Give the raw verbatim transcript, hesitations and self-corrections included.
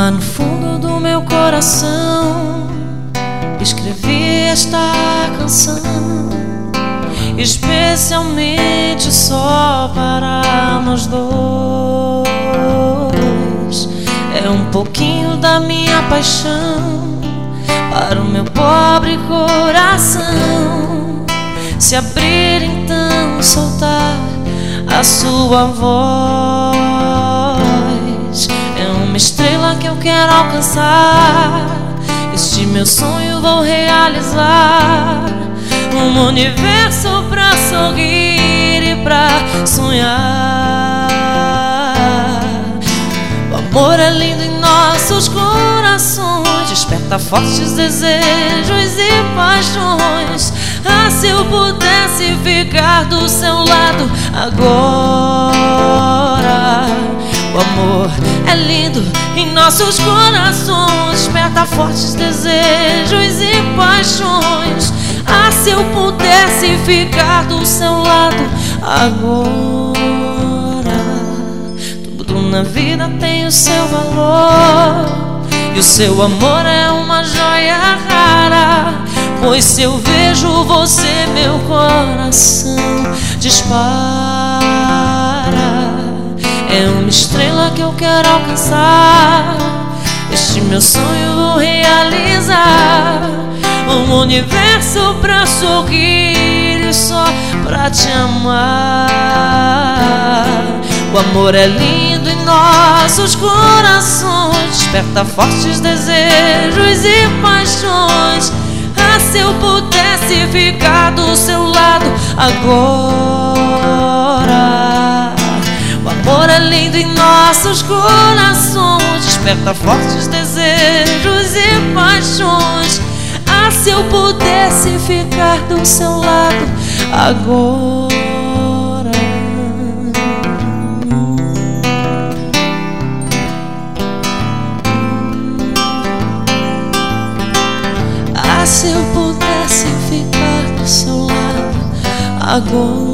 Lá no fundo do meu coração escrevi esta canção, especialmente só para nós dois. É um pouquinho da minha paixão para o meu pobre coração se abrir, então soltar a sua voz. É uma estrela que eu quero alcançar, este meu sonho vou realizar. Um universo pra sorrir e pra sonhar. O amor é lindo em nossos corações, desperta fortes desejos e paixões. Ah, se eu pudesse ficar do seu lado agora. O amor é lindo em nossos corações, desperta fortes desejos e paixões. Ah, se eu pudesse ficar do seu lado agora. Tudo na vida tem o seu valor, e o seu amor é uma joia rara. Pois se eu vejo você, meu coração dispara. É uma estrela que eu quero alcançar, este meu sonho vou realizar. Um universo pra sorrir e só pra te amar. O amor é lindo em nossos corações, desperta fortes desejos e paixões. Ah, se eu pudesse ficar do seu lado agora. O amor é lindo em nossos corações, desperta fortes desejos e paixões. Ah, se eu pudesse ficar do seu lado agora. Ah, se eu pudesse ficar do seu lado agora.